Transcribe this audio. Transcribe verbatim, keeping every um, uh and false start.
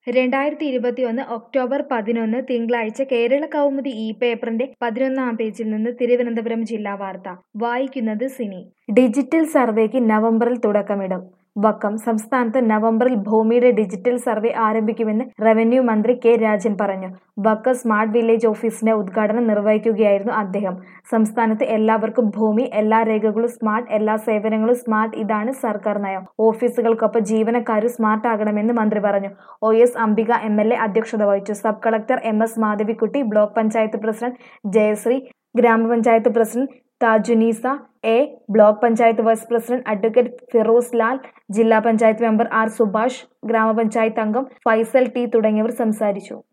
രണ്ടായിരത്തി ഇരുപത്തിയൊന്ന് ഒക്ടോബർ പതിനൊന്ന് തിങ്കളാഴ്ച കേരള കൗമുദി ഈ പേപ്പറിന്റെ പതിനൊന്നാം പേജിൽ നിന്ന് തിരുവനന്തപുരം ജില്ലാ വാർത്ത വായിക്കുന്നത് സിനി. ഡിജിറ്റൽ സർവേക്ക് നവംബറിൽ തുടക്കമിടും. വക്കം സംസ്ഥാനത്ത് നവംബറിൽ ഭൂമിയുടെ ഡിജിറ്റൽ സർവേ ആരംഭിക്കുമെന്ന് റവന്യൂ മന്ത്രി കെ രാജൻ പറഞ്ഞു. വക്കം സ്മാർട്ട് വില്ലേജ് ഓഫീസിന്റെ ഉദ്ഘാടനം നിർവഹിക്കുകയായിരുന്നു അദ്ദേഹം. സംസ്ഥാനത്ത് എല്ലാവർക്കും ഭൂമി, എല്ലാ രേഖകളും സ്മാർട്ട്, എല്ലാ സേവനങ്ങളും സ്മാർട്ട്, ഇതാണ് സർക്കാർ നയം. ഓഫീസുകൾക്കൊപ്പം ജീവനക്കാരും സ്മാർട്ട് ആകണമെന്ന് മന്ത്രി പറഞ്ഞു. O S Ambika M L A അധ്യക്ഷത വഹിച്ചു. Sub collector M S Madhavikutty, block panchayat president Jayasree, ഗ്രാമപഞ്ചായത്ത് president Thajunisa A, block panchayat vice president advocate Firoz Lal, ജില്ലാ പഞ്ചായത്ത് മെമ്പർ ആർ സുഭാഷ്, ഗ്രാമപഞ്ചായത്ത് അംഗം ഫൈസൽ ടി തുടങ്ങിയവർ സംസാരിച്ചു.